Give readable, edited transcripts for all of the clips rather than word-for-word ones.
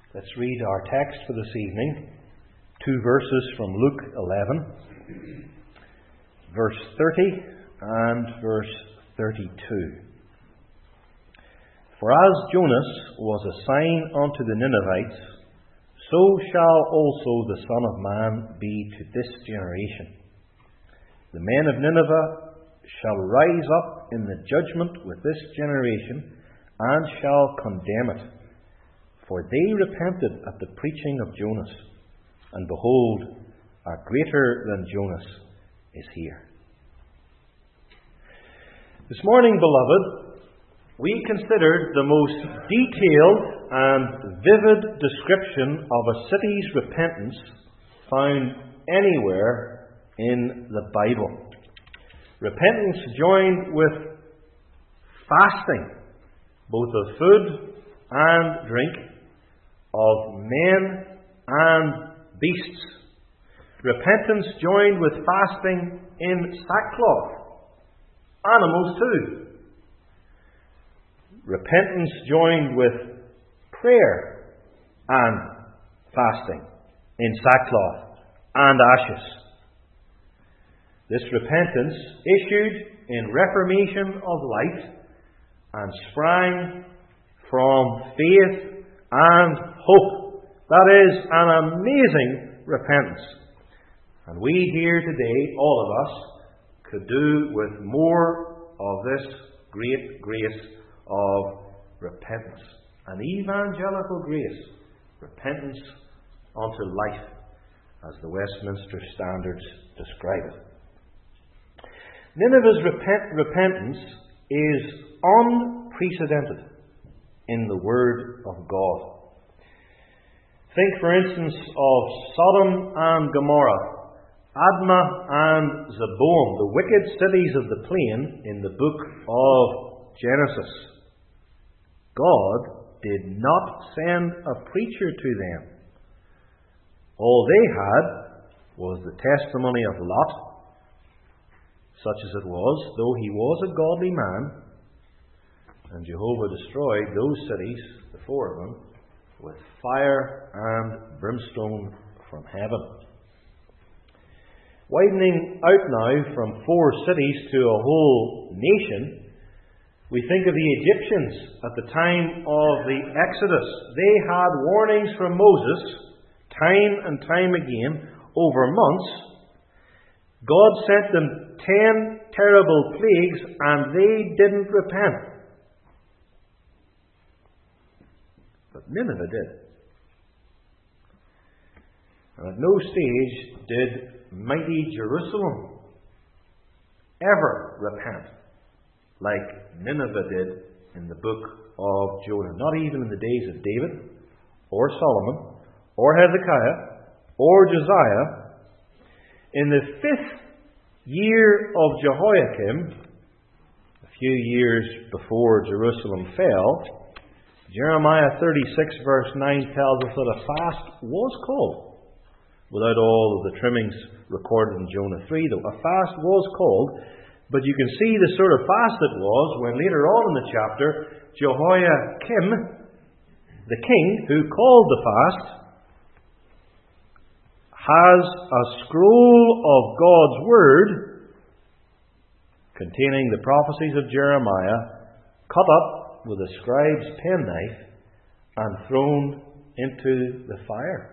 Let's read our text for this evening. 2 verses from Luke 11, verse 30 and verse 32. For as Jonas was a sign unto the Ninevites, so shall also the Son of Man be to this generation. The men of Nineveh shall rise up in the judgment with this generation, and shall condemn it. For they repented at the preaching of Jonas, and behold, a greater than Jonas is here. This morning, beloved, we considered the most detailed and vivid description of a city's repentance found anywhere in the Bible. Repentance joined with fasting, both of food and drink, of men and beasts. Repentance joined with fasting in sackcloth, animals too. Repentance joined with prayer and fasting in sackcloth and ashes. This repentance issued in reformation of life and sprang from faith and hope. That is an amazing repentance. And we here today, all of us, could do with more of this great grace of repentance. An evangelical grace. Repentance unto life, as the Westminster Standards describe it. Nineveh's repentance is unprecedented in the Word of God. Think, for instance, of Sodom and Gomorrah, Admah and Zeboam, the wicked cities of the plain in the book of Genesis. God did not send a preacher to them. All they had was the testimony of Lot, such as it was, though he was a godly man, and Jehovah destroyed those cities, the 4 of them, with fire and brimstone from heaven. Widening out now from 4 cities to a whole nation, we think of the Egyptians at the time of the Exodus. They had warnings from Moses, time and time again, over months. God sent them 10 terrible plagues, and they didn't repent. But Nineveh did. And at no stage did mighty Jerusalem ever repent like Nineveh did in the book of Jonah. Not even in the days of David, or Solomon, or Hezekiah, or Josiah. In the 5th year of Jehoiakim, a few years before Jerusalem fell, Jeremiah 36 verse 9 tells us that a fast was called. Without all of the trimmings recorded in Jonah 3, though. A fast was called, but you can see the sort of fast it was when later on in the chapter, Jehoiakim, the king who called the fast, has a scroll of God's Word containing the prophecies of Jeremiah cut up with a scribe's penknife and thrown into the fire.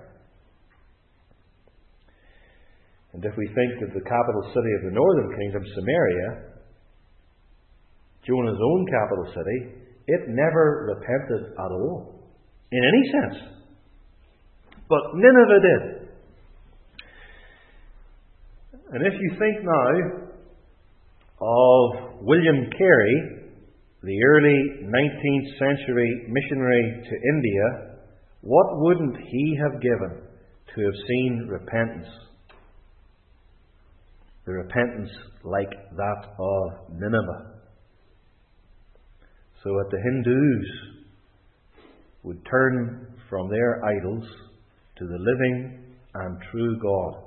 And if we think of the capital city of the northern kingdom, Samaria, Jonah's own capital city, it never repented at all, in any sense. But Nineveh did. And if you think now of William Carey, the early 19th century missionary to India, what wouldn't he have given to have seen repentance? The repentance like that of Nineveh. So that the Hindus would turn from their idols to the living and true God.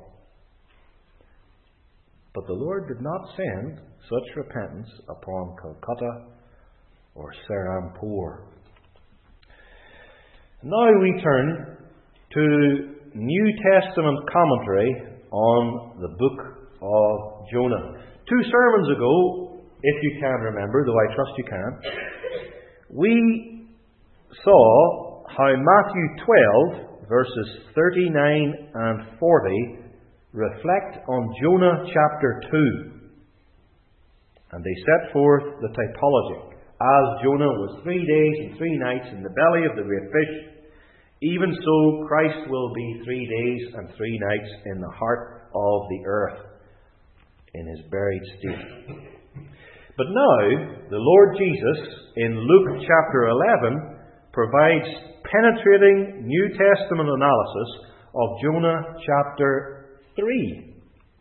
But the Lord did not send such repentance upon Calcutta or Serampore. Now we turn to New Testament commentary on the book of Jonah. 2 sermons ago, if you can remember, though I trust you can, we saw how Matthew 12, verses 39 and 40, reflect on Jonah chapter 2. And they set forth the typology. As Jonah was 3 days and 3 nights in the belly of the great fish, even so Christ will be 3 days and 3 nights in the heart of the earth, in his buried state. But now, the Lord Jesus, in Luke chapter 11, provides penetrating New Testament analysis of Jonah chapter 3,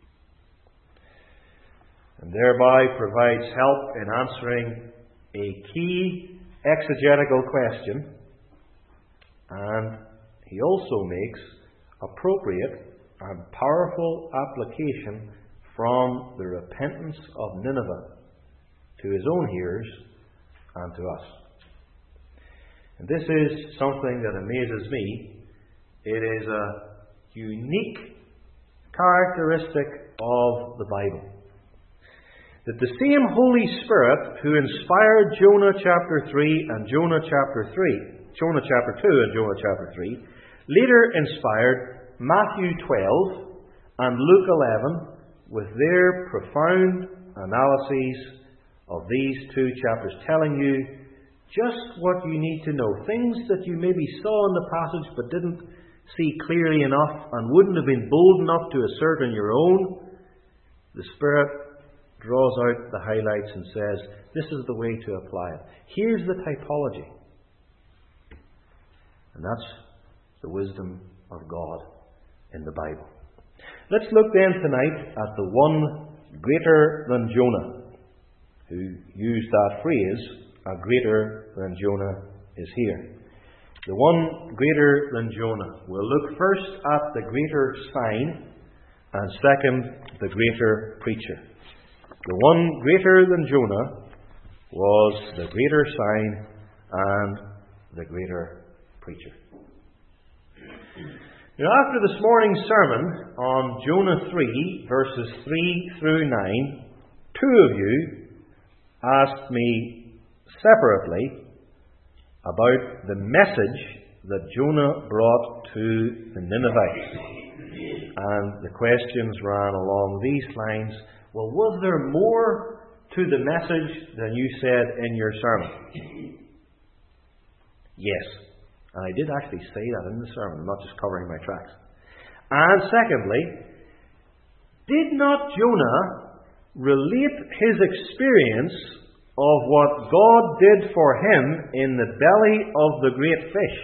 and thereby provides help in answering a key exegetical question, and he also makes appropriate and powerful application from the repentance of Nineveh to his own hearers and to us. And this is something that amazes me. It is a unique characteristic of the Bible, that the same Holy Spirit who inspired Jonah chapter 3 and Jonah chapter 3, Jonah chapter 2 and Jonah chapter 3, later inspired Matthew 12 and Luke 11 with their profound analyses of these 2 chapters, telling you just what you need to know. Things that you maybe saw in the passage but didn't see clearly enough and wouldn't have been bold enough to assert on your own. The Spirit draws out the highlights and says, this is the way to apply it. Here's the typology. And that's the wisdom of God in the Bible. Let's look then tonight at the one greater than Jonah, who used that phrase, a greater than Jonah is here. The one greater than Jonah. We'll look first at the greater sign, and second, the greater preacher. The one greater than Jonah was the greater sign and the greater preacher. Now, after this morning's sermon on Jonah 3, verses 3 through 9, 2 of you asked me separately about the message that Jonah brought to the Ninevites. And the questions ran along these lines. Well, was there more to the message than you said in your sermon? Yes. And I did actually say that in the sermon, not just covering my tracks. And secondly, did not Jonah relate his experience of what God did for him in the belly of the great fish?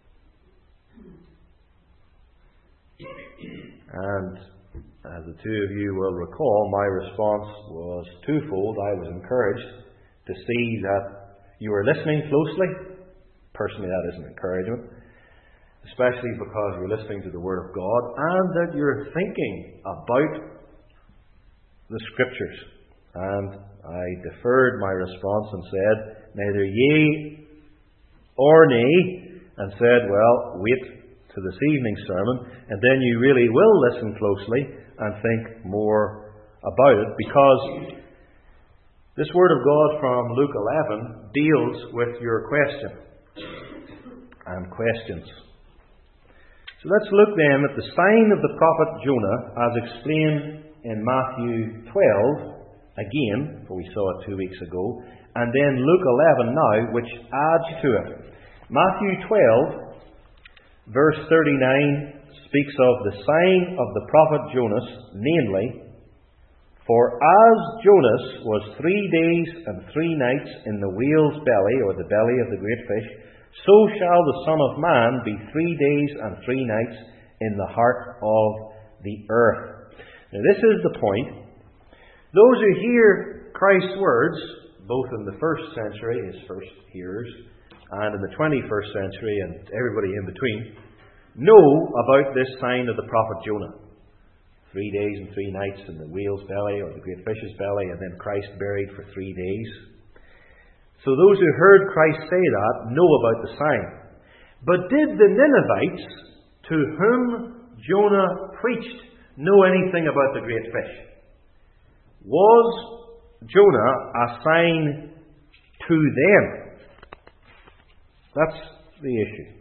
And as the 2 of you will recall, my response was twofold. I was encouraged to see that you were listening closely. Personally, that isn't encouragement, especially because you're listening to the Word of God and that you're thinking about the Scriptures. And I deferred my response and said, neither yea or nay, and said, well, wait to this evening's sermon, and then you really will listen closely and think more about it, because this Word of God from Luke 11 deals with your question and questions. So let's look then at the sign of the prophet Jonah as explained in Matthew 12 again, for we saw it 2 weeks ago, and then Luke 11 now, which adds to it. Matthew 12, verse 39, speaks of the sign of the prophet Jonas, namely, for as Jonas was 3 days and 3 nights in the whale's belly, or the belly of the great fish, so shall the Son of Man be 3 days and 3 nights in the heart of the earth. Now this is the point. Those who hear Christ's words, both in the first century, his first hearers, and in the 21st century, and everybody in between, know about this sign of the prophet Jonah. 3 days and 3 nights in the whale's belly, or the great fish's belly, and then Christ buried for 3 days. So those who heard Christ say that know about the sign. But did the Ninevites, to whom Jonah preached, know anything about the great fish? Was Jonah a sign to them? That's the issue.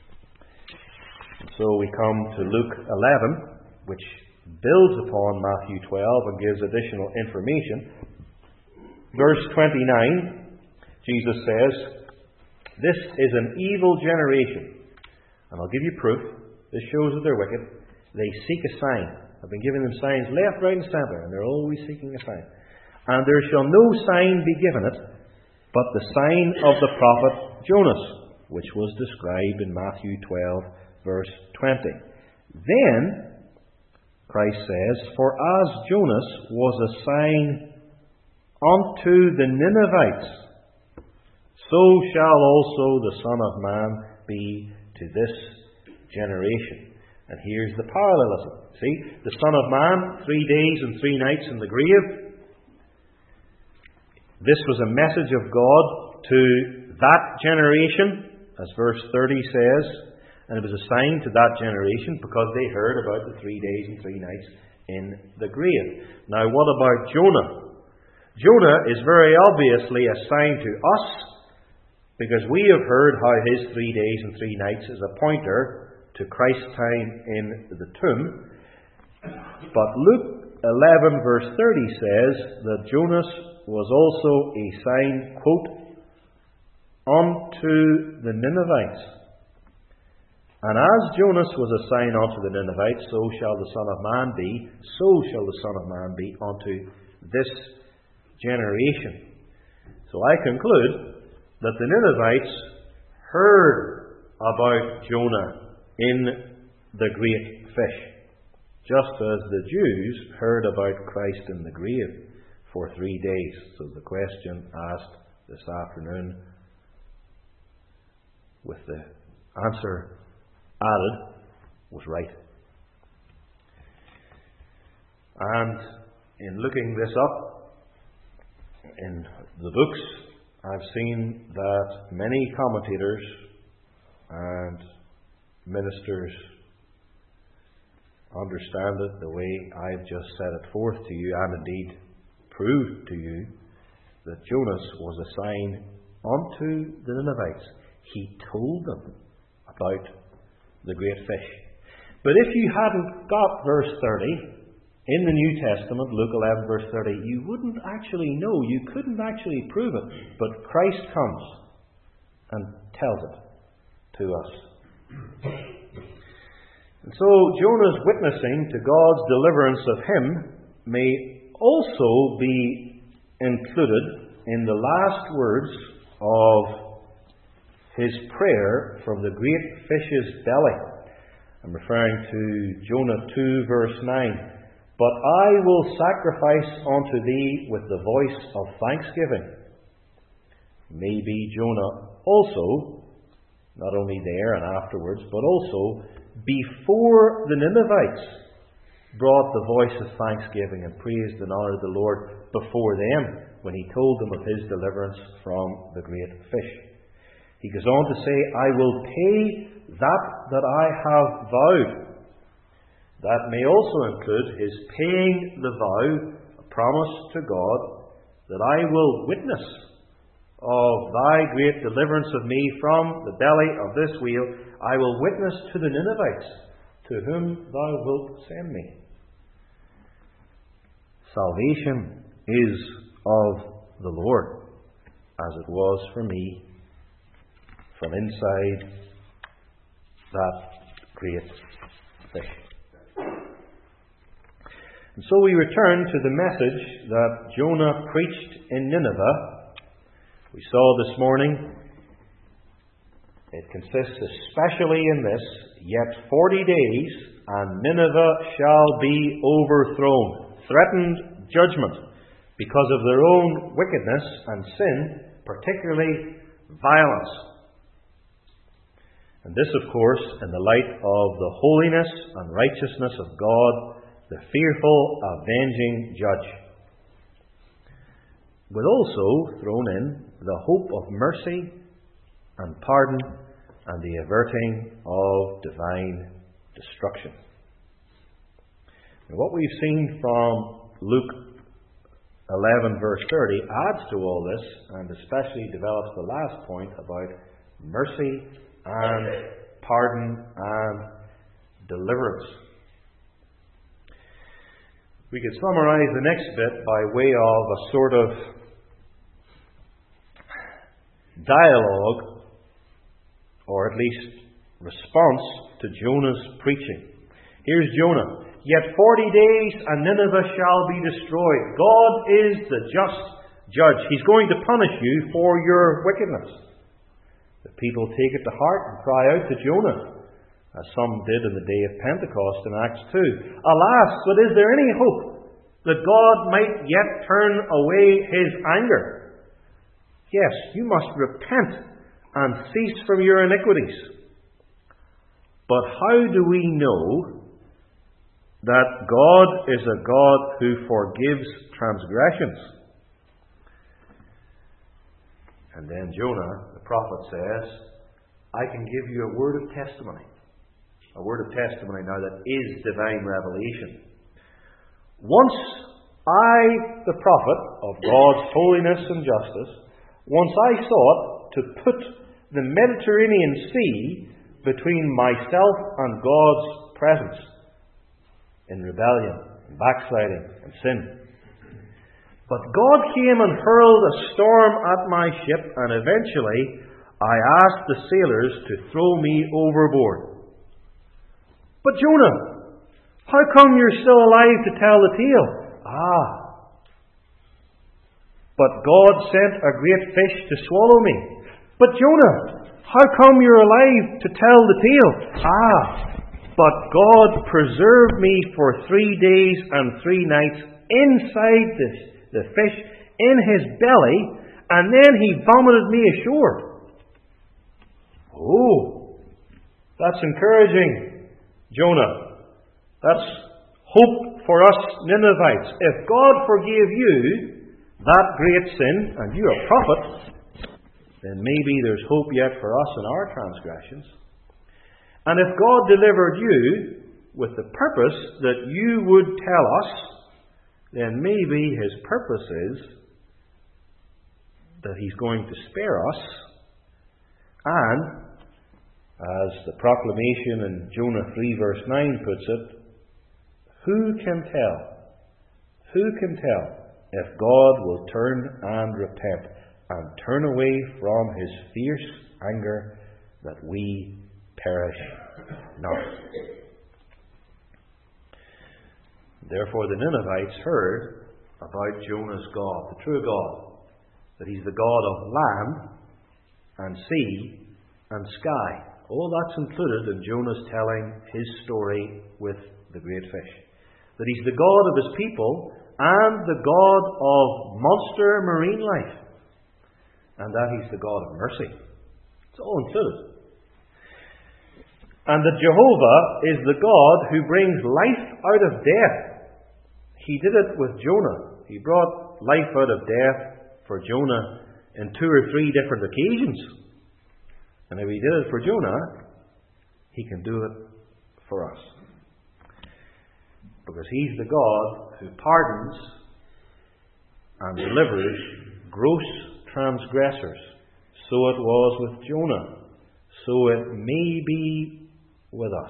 So we come to Luke 11, which builds upon Matthew 12 and gives additional information. Verse 29, Jesus says, "This is an evil generation, and I'll give you proof. This shows that they're wicked. They seek a sign. I've been giving them signs left, right, and centre, and they're always seeking a sign. And there shall no sign be given it, but the sign of the prophet Jonas, which was described in Matthew 12, verse 20. Then, Christ says, for as Jonas was a sign unto the Ninevites, so shall also the Son of Man be to this generation." And here's the parallelism. See, the Son of Man, 3 days and 3 nights in the grave. This was a message of God to that generation, as verse 30 says. And it was a sign to that generation because they heard about the 3 days and 3 nights in the grave. Now, what about Jonah? Jonah is very obviously a sign to us because we have heard how his 3 days and 3 nights is a pointer to Christ's time in the tomb. But Luke 11 verse 30 says that Jonas was also a sign, quote, unto the Ninevites. And as Jonas was a sign unto the Ninevites, so shall the Son of Man be, so shall the Son of Man be unto this generation. So I conclude that the Ninevites heard about Jonah in the great fish, just as the Jews heard about Christ in the grave for 3 days. So the question asked this afternoon, with the answer added, was right. And in looking this up in the books, I've seen that many commentators and ministers understand it the way I've just set it forth to you, and indeed proved to you that Jonas was a sign unto the Ninevites. He told them about the great fish. But if you hadn't got verse 30 in the New Testament, Luke 11 verse 30, you wouldn't actually know, you couldn't actually prove it. But Christ comes and tells it to us. And so Jonah's witnessing to God's deliverance of him may also be included in the last words of his prayer from the great fish's belly. I'm referring to Jonah 2 verse 9. But I will sacrifice unto thee with the voice of thanksgiving. Maybe Jonah also, not only there and afterwards, but also before the Ninevites, brought the voice of thanksgiving and praised and honoured the Lord before them when he told them of his deliverance from the great fish. He goes on to say, I will pay that I have vowed. That may also include his paying the vow, a promise to God, that I will witness of thy great deliverance of me from the belly of this wheel. I will witness to the Ninevites, to whom thou wilt send me. Salvation is of the Lord, as it was for me from inside that great fish. And so we return to the message that Jonah preached in Nineveh. We saw this morning, it consists especially in this, yet 40 days and Nineveh shall be overthrown. Threatened judgment because of their own wickedness and sin, particularly violence. And this, of course, in the light of the holiness and righteousness of God, the fearful, avenging judge. With also thrown in the hope of mercy and pardon and the averting of divine destruction. Now, what we've seen from Luke 11 verse 30 adds to all this, and especially develops the last point about mercy and pardon and deliverance. We could summarize the next bit by way of a sort of dialogue, or at least response to Jonah's preaching. Here's Jonah. Yet 40 days and Nineveh shall be destroyed. God is the just judge. He's going to punish you for your wickedness. The people take it to heart and cry out to Jonah, as some did in the day of Pentecost in Acts 2. Alas, but is there any hope that God might yet turn away His anger? Yes, you must repent and cease from your iniquities. But how do we know that God is a God who forgives transgressions? And then Jonah, the prophet, says, I can give you a word of testimony. A word of testimony now that is divine revelation. Once I, the prophet of God's holiness and justice, once I sought to put the Mediterranean Sea between myself and God's presence in rebellion, and backsliding, and sin. But God came and hurled a storm at my ship, and eventually I asked the sailors to throw me overboard. But Jonah, how come you're still alive to tell the tale? But God sent a great fish to swallow me. But Jonah, how come you're alive to tell the tale? But God preserved me for 3 days and 3 nights inside the fish in His belly, and then He vomited me ashore. Oh, that's encouraging, Jonah. That's hope for us Ninevites. If God forgave you that great sin, and you're a prophet, then maybe there's hope yet for us in our transgressions. And if God delivered you with the purpose that you would tell us, then maybe His purpose is that He's going to spare us. And, as the proclamation in Jonah 3 verse 9 puts it, who can tell? Who can tell if God will turn and repent and turn away from His fierce anger that we perish not? Therefore the Ninevites heard about Jonah's God, the true God, that He's the God of land and sea and sky. All that's included in Jonah's telling his story with the great fish. That He's the God of His people and the God of monster marine life. And that He's the God of mercy. It's all included. And that Jehovah is the God who brings life out of death. He did it with Jonah. He brought life out of death for Jonah in 2 or 3 different occasions. And if He did it for Jonah, He can do it for us. Because He's the God who pardons and delivers gross transgressors. So it was with Jonah. So it may be with us.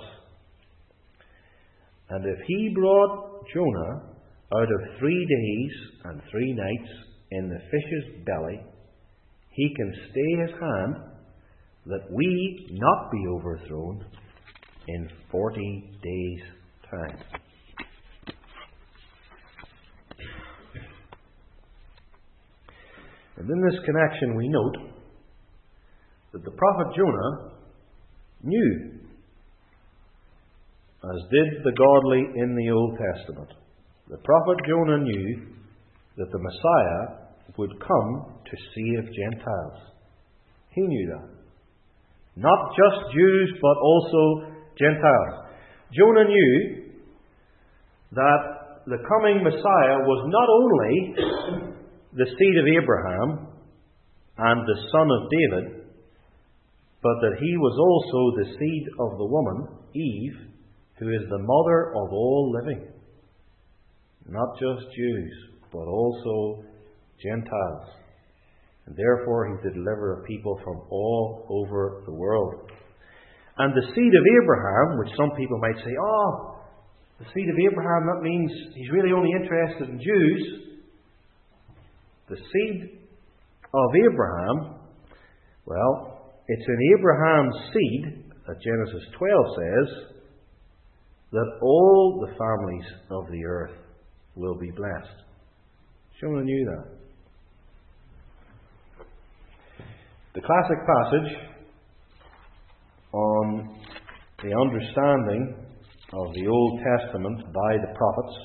And if He brought Jonah out of 3 days and 3 nights in the fish's belly, He can stay His hand that we not be overthrown in 40 days' time. And in this connection we note that the prophet Jonah knew, as did the godly in the Old Testament. The prophet Jonah knew that the Messiah would come to save Gentiles. He knew that. Not just Jews, but also Gentiles. Jonah knew that the coming Messiah was not only the seed of Abraham and the son of David, but that he was also the seed of the woman, Eve, who is the mother of all living, not just Jews, but also Gentiles. And therefore he's the deliverer of people from all over the world. And the seed of Abraham, which some people might say, the seed of Abraham, that means he's really only interested in Jews. The seed of Abraham, well, it's in Abraham's seed that Genesis 12 says that all the families of the earth will be blessed. Jonah knew that. The classic passage on the understanding of the Old Testament by the prophets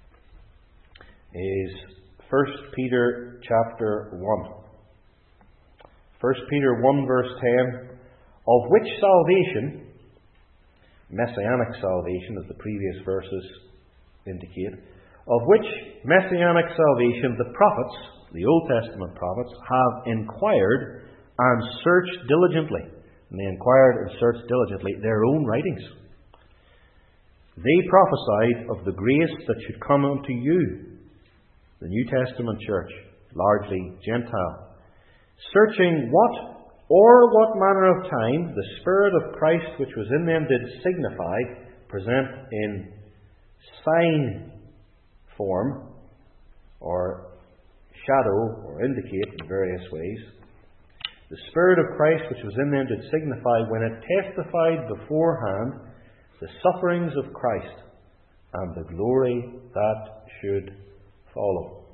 is 1 Peter chapter 1. 1 Peter 1 verse 10, of which salvation, messianic salvation as the previous verses indicate, of which messianic salvation the prophets, the Old Testament prophets, have inquired and searched diligently. And they inquired and searched diligently their own writings. They prophesied of the grace that should come unto you, the New Testament church, largely Gentile, searching what manner of time the Spirit of Christ which was in them did signify, present in sign form, or shadow, or indicate in various ways. The Spirit of Christ which was in them did signify when it testified beforehand the sufferings of Christ and the glory that should follow.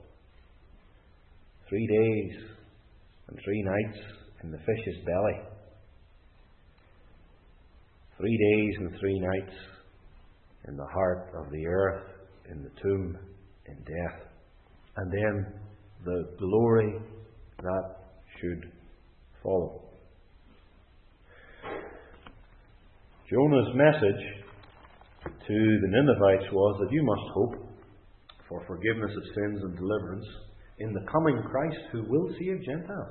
3 days and 3 nights in the fish's belly. 3 days and 3 nights in the heart of the earth, in the tomb, in death. And then the glory that should follow. Jonah's message to the Ninevites was that you must hope for forgiveness of sins and deliverance in the coming Christ who will save Gentiles.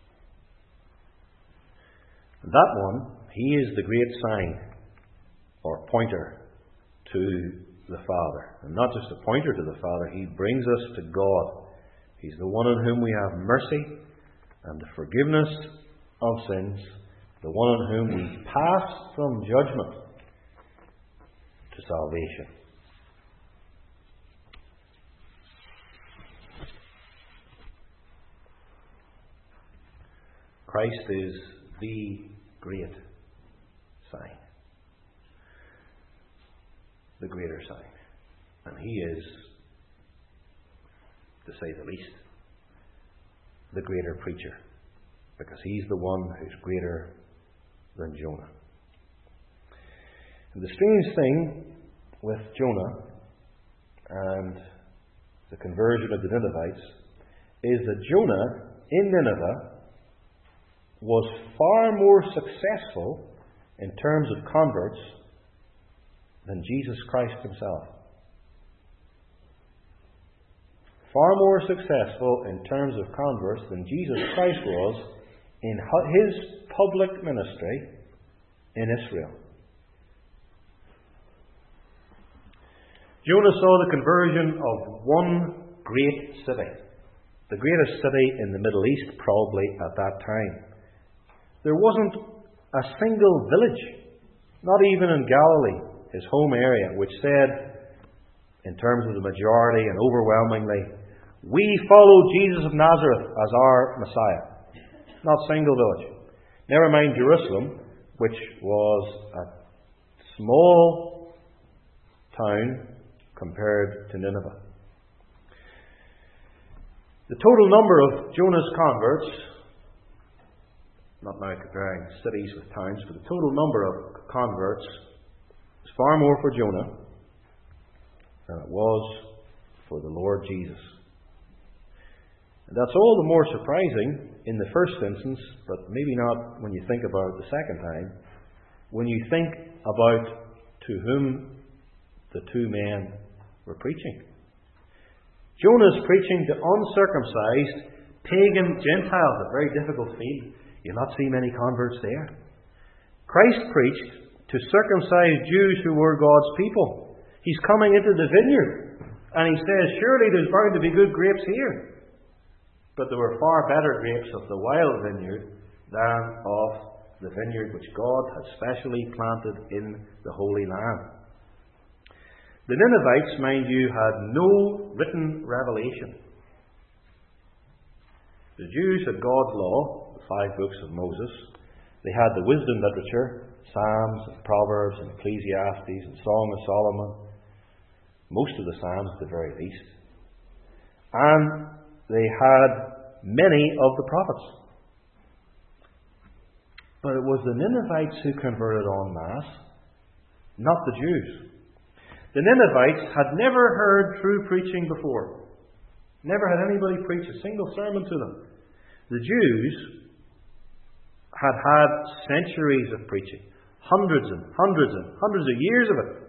And that one, he is the great sign or pointer to the Father. And not just a pointer to the Father, he brings us to God. He's the one in whom we have mercy and the forgiveness of sins, the one in whom we pass from judgment to salvation. Christ is the great sign, the greater sign, and he is, to say the least, the greater preacher, because he's the one who's greater than Jonah. And the strange thing with Jonah and the conversion of the Ninevites is that Jonah in Nineveh was far more successful in terms of converts than Jesus Christ himself. Far more successful in terms of converts than Jesus Christ was in his public ministry in Israel. Jonah saw the conversion of one great city, the greatest city in the Middle East probably at that time. There wasn't a single village, not even in Galilee, his home area, which said, in terms of the majority and overwhelmingly, we follow Jesus of Nazareth as our Messiah. Not a single village. Never mind Jerusalem, which was a small town compared to Nineveh. The total number of Jonah's converts, not now comparing cities with towns, but the total number of converts was far more for Jonah than it was for the Lord Jesus. And that's all the more surprising in the first instance, but maybe not when you think about it the second time, when you think about to whom the two men were preaching. Jonah's preaching to uncircumcised, pagan Gentiles, a very difficult field. You'll not see many converts there. Christ preached to circumcised Jews who were God's people. He's coming into the vineyard, and he says, surely there's bound to be good grapes here. But there were far better grapes of the wild vineyard than of the vineyard which God had specially planted in the Holy Land. The Ninevites, mind you, had no written revelation. The Jews had God's law, the 5 books of Moses. They had the wisdom literature, Psalms and Proverbs and Ecclesiastes and Song of Solomon. Most of the Psalms at the very least. And they had many of the prophets. But it was the Ninevites who converted en masse, not the Jews. The Ninevites had never heard true preaching before. Never had anybody preach a single sermon to them. The Jews had had centuries of preaching, hundreds and hundreds and hundreds of years of it.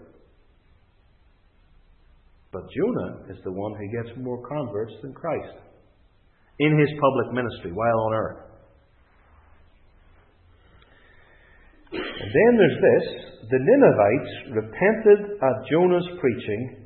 But Jonah is the one who gets more converts than Christ in his public ministry while on earth. And then there's this. The Ninevites repented at Jonah's preaching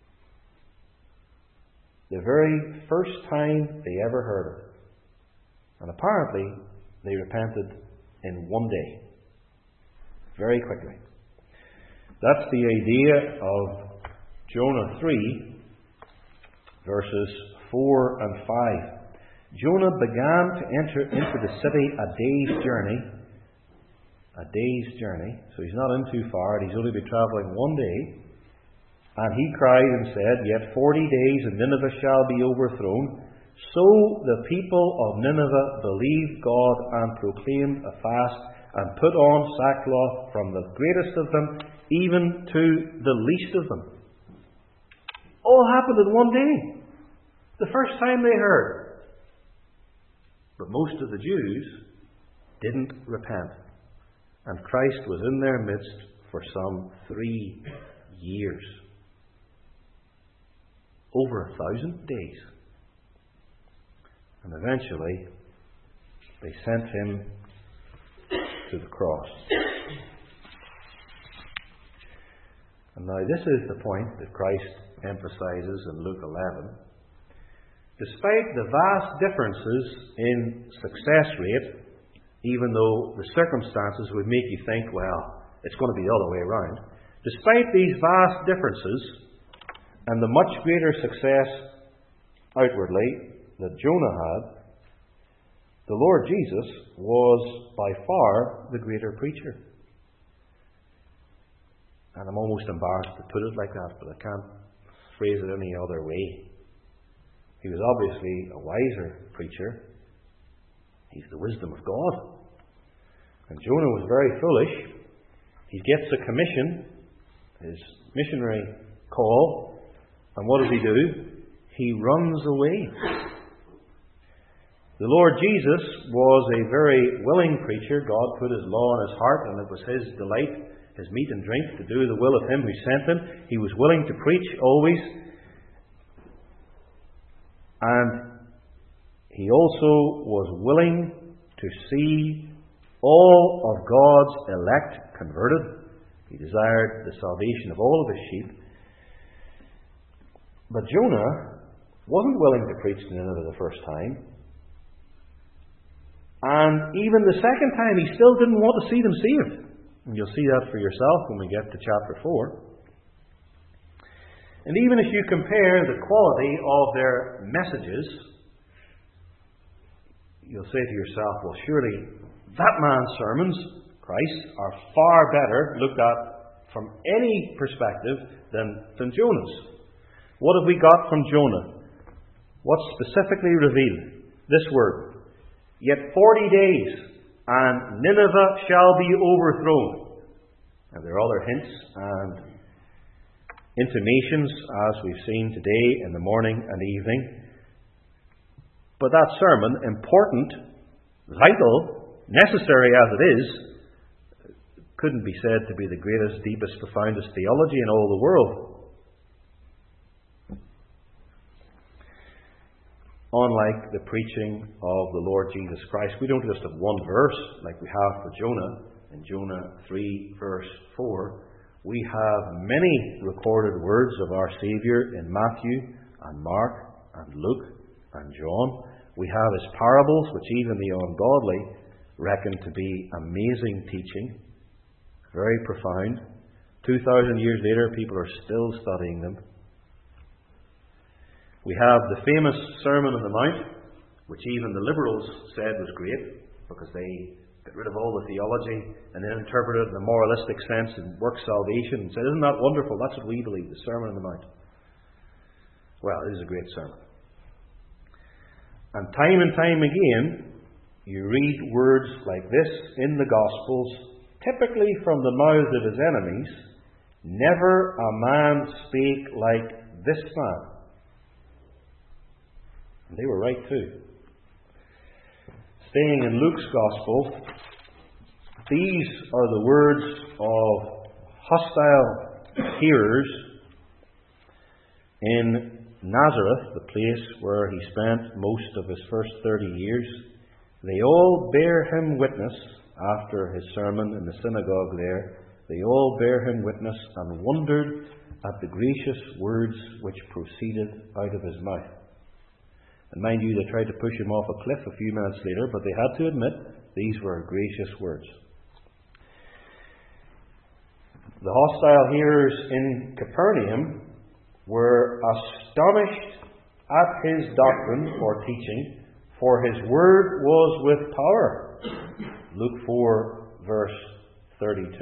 the very first time they ever heard it. And apparently they repented in one day. Very quickly. That's the idea of Jonah 3, verses 4 and 5. Jonah began to enter into the city a day's journey. A day's journey. So he's not in too far. He's only been travelling one day. And he cried and said, Yet 40 days and Nineveh shall be overthrown. So the people of Nineveh believed God and proclaimed a fast and put on sackcloth from the greatest of them even to the least of them. All happened in one day. The first time they heard. But most of the Jews didn't repent. And Christ was in their midst for some 3 years. Over 1,000 days. And eventually, they sent him to the cross. And now this is the point that Christ emphasizes in Luke 11. Despite the vast differences in success rate, even though the circumstances would make you think, well, it's going to be the other way around. Despite these vast differences and the much greater success outwardly that Jonah had, the Lord Jesus was by far the greater preacher. And I'm almost embarrassed to put it like that, but I can't phrase it any other way. He was obviously a wiser preacher. He's the wisdom of God. And Jonah was very foolish. He gets a commission, his missionary call, and what does he do? He runs away. The Lord Jesus was a very willing preacher. God put his law in his heart, and it was his delight, his meat and drink, to do the will of him who sent him. He was willing to preach always. And he also was willing to see all of God's elect converted. He desired the salvation of all of his sheep. But Jonah wasn't willing to preach to Nineveh the first time. And even the second time, he still didn't want to see them saved. And you'll see that for yourself when we get to chapter 4. And even if you compare the quality of their messages, you'll say to yourself, well, surely that man's sermons, Christ, are far better looked at from any perspective than Jonah's. What have we got from Jonah? What's specifically revealed? This word. Yet 40 days, and Nineveh shall be overthrown. And there are other hints and intimations, as we've seen today in the morning and evening. But that sermon, important, vital, necessary as it is, couldn't be said to be the greatest, deepest, profoundest theology in all the world. Unlike the preaching of the Lord Jesus Christ, we don't just have one verse like we have for Jonah in Jonah 3 verse 4, we have many recorded words of our Saviour in Matthew and Mark and Luke and John. We have his parables, which even the ungodly reckon to be amazing teaching, very profound. 2,000 years later, people are still studying them. We have the famous Sermon on the Mount, which even the liberals said was great, because they got rid of all the theology and then interpreted it in a moralistic sense and work salvation and said, isn't that wonderful? That's what we believe, the Sermon on the Mount. Well, it is a great sermon. And time again, you read words like this in the Gospels, typically from the mouths of his enemies. Never a man spake like this man. And they were right too. Staying in Luke's Gospel, these are the words of hostile hearers in Nazareth, the place where he spent most of his first 30 years. They all bear him witness after his sermon in the synagogue there. They all bear him witness and wondered at the gracious words which proceeded out of his mouth. And mind you, they tried to push him off a cliff a few minutes later, but they had to admit these were gracious words. The hostile hearers in Capernaum were astonished at his doctrine or teaching, for his word was with power. Luke 4, verse 32.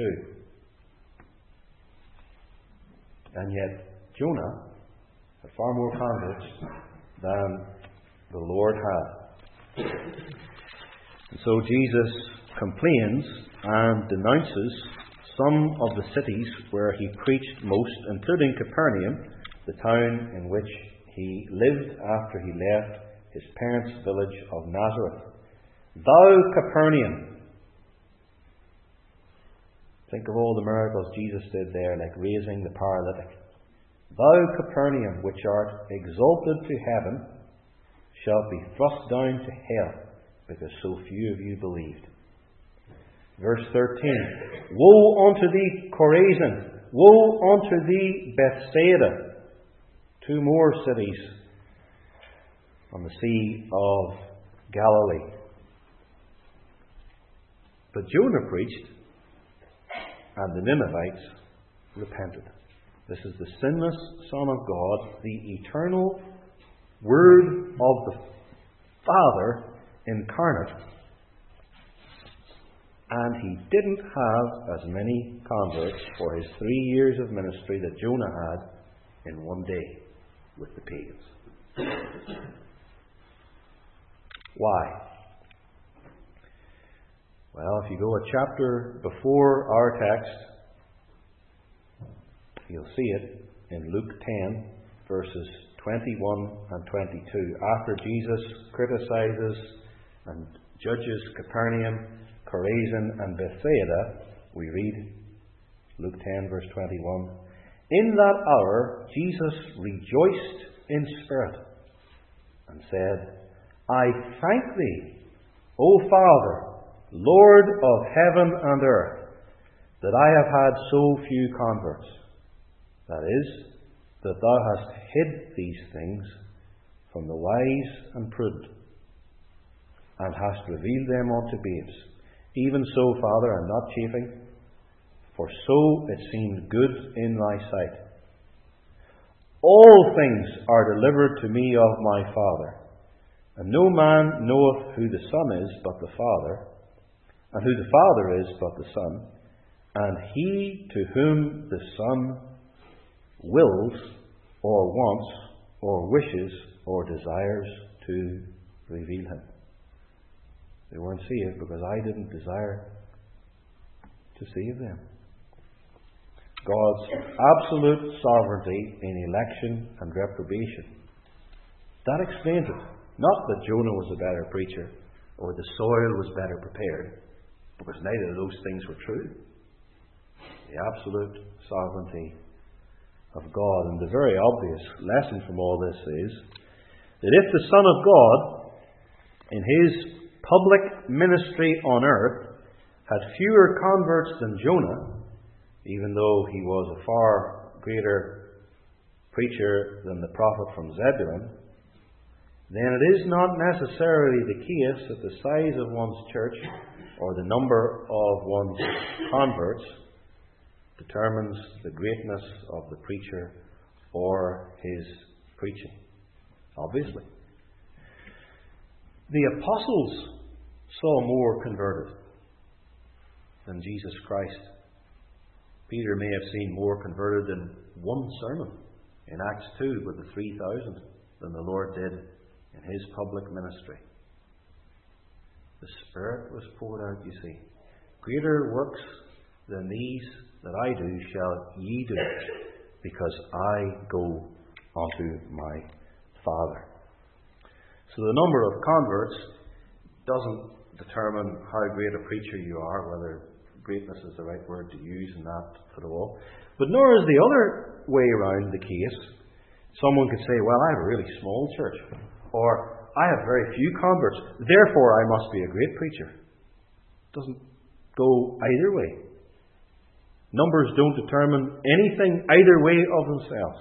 And yet, Jonah had far more converts than the Lord had. And so Jesus complains and denounces some of the cities where he preached most, including Capernaum, the town in which he lived after he left his parents' village of Nazareth. Thou Capernaum. Think of all the miracles Jesus did there, like raising the paralytic. Thou Capernaum, which art exalted to heaven, shalt be thrust down to hell, because so few of you believed. Verse 13. Woe unto thee, Chorazin! Woe unto thee, Bethsaida! Two more cities on the Sea of Galilee. But Jonah preached, and the Ninevites repented. This is the sinless Son of God, the eternal Word of the Father incarnate. And he didn't have as many converts for his 3 years of ministry that Jonah had in one day with the pagans. Why? Well, if you go a chapter before our text, you'll see it in Luke 10, verses 21 and 22. After Jesus criticizes and judges Capernaum, Chorazin and Bethsaida, we read Luke 10, verse 21. In that hour Jesus rejoiced in spirit and said, I thank thee, O Father, Lord of heaven and earth, that I have had so few converts. That is, that thou hast hid these things from the wise and prudent, and hast revealed them unto babes. Even so, Father, I'm not chafing, for so it seemed good in thy sight. All things are delivered to me of my Father, and no man knoweth who the Son is but the Father, and who the Father is but the Son, and he to whom the Son wills, or wants, or wishes, or desires to reveal him. They weren't saved because I didn't desire to save them. God's absolute sovereignty in election and reprobation. That explains it. Not that Jonah was a better preacher or the soil was better prepared, because neither of those things were true. The absolute sovereignty of God. And the very obvious lesson from all this is that if the Son of God, in his public ministry on earth, had fewer converts than Jonah, even though he was a far greater preacher than the prophet from Zebulun, then it is not necessarily the case that the size of one's church or the number of one's converts determines the greatness of the preacher or his preaching. Obviously. The apostles saw more converted than Jesus Christ. Peter may have seen more converted in one sermon in Acts 2 with the 3,000 than the Lord did in his public ministry. The Spirit was poured out, you see. Greater works than these that I do shall ye do, because I go unto my Father. So the number of converts doesn't determine how great a preacher you are, whether greatness is the right word to use in that at all. But nor is the other way around the case. Someone could say, well, I have a really small church, or I have very few converts, therefore I must be a great preacher. It doesn't go either way. Numbers don't determine anything either way of themselves.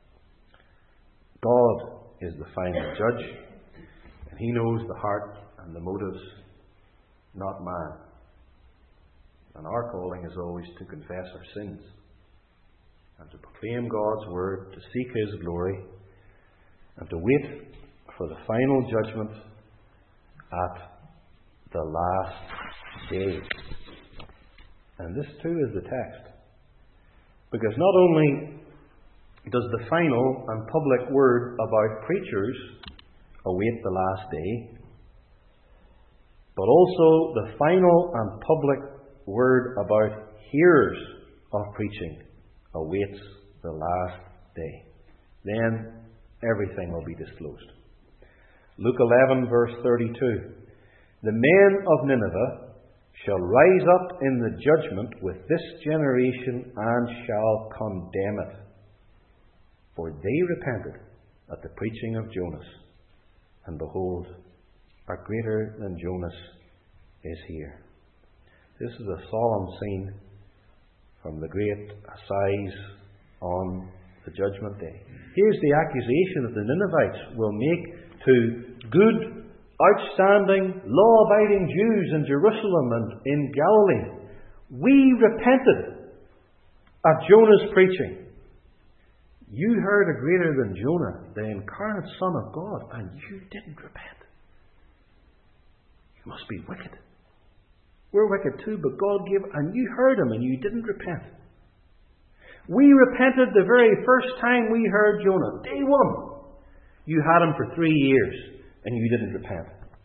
God is the final judge, and He knows the heart and the motives, not man. And our calling is always to confess our sins and to proclaim God's word, to seek His glory, and to wait for the final judgment at the last day. And this too is the text. Because not only does the final and public word about preachers await the last day, but also the final and public word about hearers of preaching awaits the last day. Then everything will be disclosed. Luke 11 verse 32. The men of Nineveh shall rise up in the judgment with this generation and shall condemn it. For they repented at the preaching of Jonas, and behold, a greater than Jonas is here. This is a solemn scene from the great assize on the judgment day. Here's the accusation that the Ninevites will make to good, outstanding, law-abiding Jews in Jerusalem and in Galilee. We repented at Jonah's preaching. You heard a greater than Jonah, the incarnate Son of God, and you didn't repent. You must be wicked. We're wicked too, but God gave, and you heard Him and you didn't repent. We repented the very first time we heard Jonah. Day one. You had Him for 3 years and you didn't repent.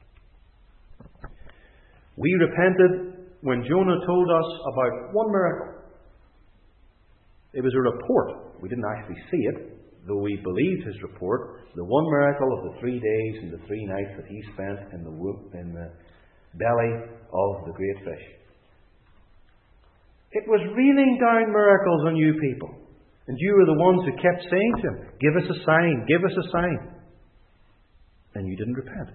We repented when Jonah told us about one miracle. It was a report. We didn't actually see it, though we believed his report. The one miracle of the 3 days and the 3 nights that he spent in the belly of the great fish. It was raining down miracles on you people. And you were the ones who kept saying to Him, give us a sign, give us a sign. And you didn't repent.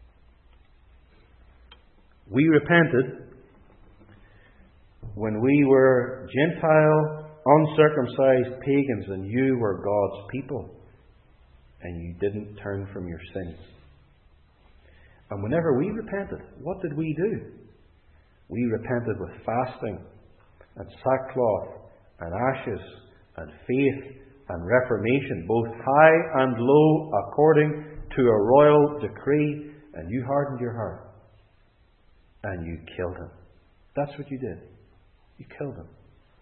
We repented when we were Gentile, uncircumcised pagans, and you were God's people, and you didn't turn from your sins. And whenever we repented, what did we do? We repented with fasting and sackcloth and ashes and faith and reformation, both high and low, according to a royal decree. And you hardened your heart and you killed Him. That's what you did. You killed Him.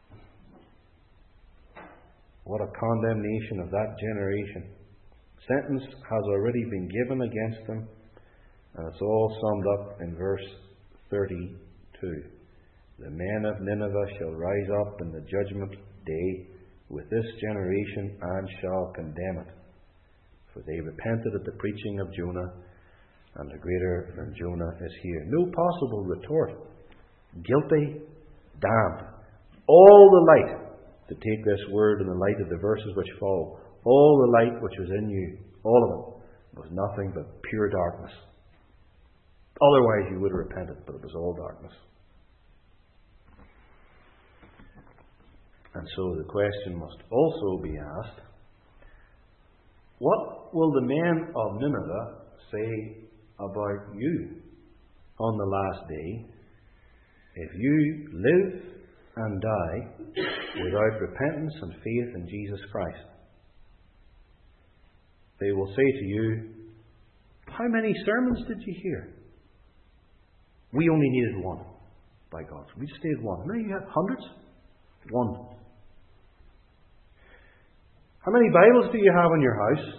What a condemnation of that generation. Sentence has already been given against them. And it's all summed up in verse 32. The men of Nineveh shall rise up in the judgment day with this generation and shall condemn it. For they repented at the preaching of Jonah, and the greater than Jonah is here. No possible retort. Guilty, damned. All the light, to take this word in the light of the verses which follow, all the light which was in you, all of it, was nothing but pure darkness. Otherwise you would have repented, but it was all darkness. And so the question must also be asked, what will the men of Nineveh say about you on the last day if you live and die without repentance and faith in Jesus Christ? They will say to you, how many sermons did you hear? We only needed one, by God. We just needed one. Now you have hundreds? One. How many Bibles do you have in your house?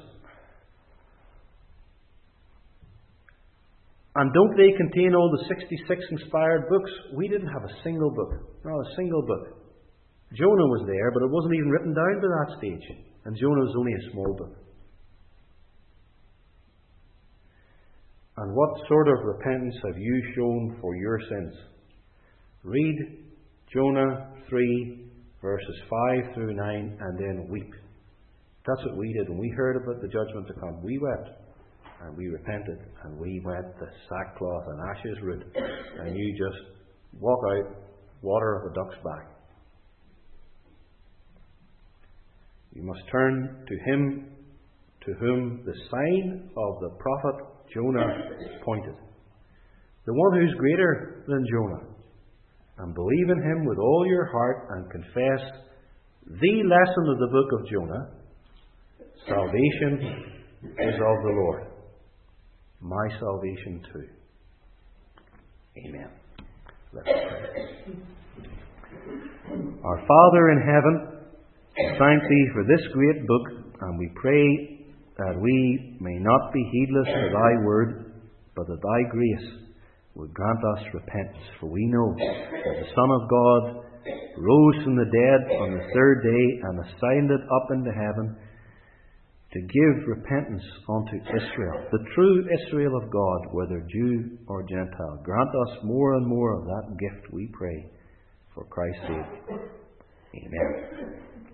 And don't they contain all the 66 inspired books? We didn't have a single book. Not a single book. Jonah was there, but it wasn't even written down to that stage. And Jonah was only a small book. And what sort of repentance have you shown for your sins? Read Jonah 3, verses 5 through 9, and then weep. That's what we did. When we heard about the judgment to come, we wept. And we repented. And we went the sackcloth and ashes route. And you just walk out, water of a duck's back. You must turn to him to whom the sign of the prophet Jonah pointed. The one who's greater than Jonah. And believe in him with all your heart and confess the lesson of the book of Jonah. Salvation is of the Lord. My salvation too. Amen. Let's pray. Our Father in heaven, thank Thee for this great book, and we pray that we may not be heedless of Thy word, but that Thy grace would grant us repentance. For we know that the Son of God rose from the dead on the third day and ascended up into heaven to give repentance unto Israel, the true Israel of God, whether Jew or Gentile. Grant us more and more of that gift, we pray, for Christ's sake. Amen.